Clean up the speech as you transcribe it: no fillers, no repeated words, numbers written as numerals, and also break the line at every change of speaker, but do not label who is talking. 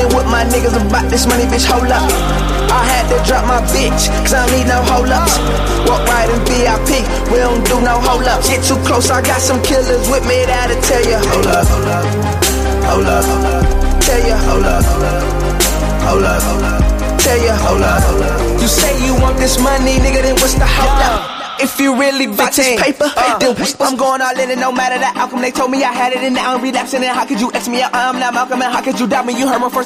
Chillin' with my niggas about this money, bitch, hold up. I had to drop my bitch, cause I don't need no hold ups. Walk right in VIP, we don't do no hold ups. Get too close, I got some killers with me that'll tell you. Hold up, hold up, hold up, hold up. Tell you, hold up, hold up, hold up, hold up. Tell you, hold up, hold up. You say you want this money, nigga, then what's the hold up? If you really bout this paper, then I'm going all in, and no matter the outcome. They told me I had it, and now I'm relapsing. And how could you X me out? I'm not Malcolm, and how could you doubt me? You heard my first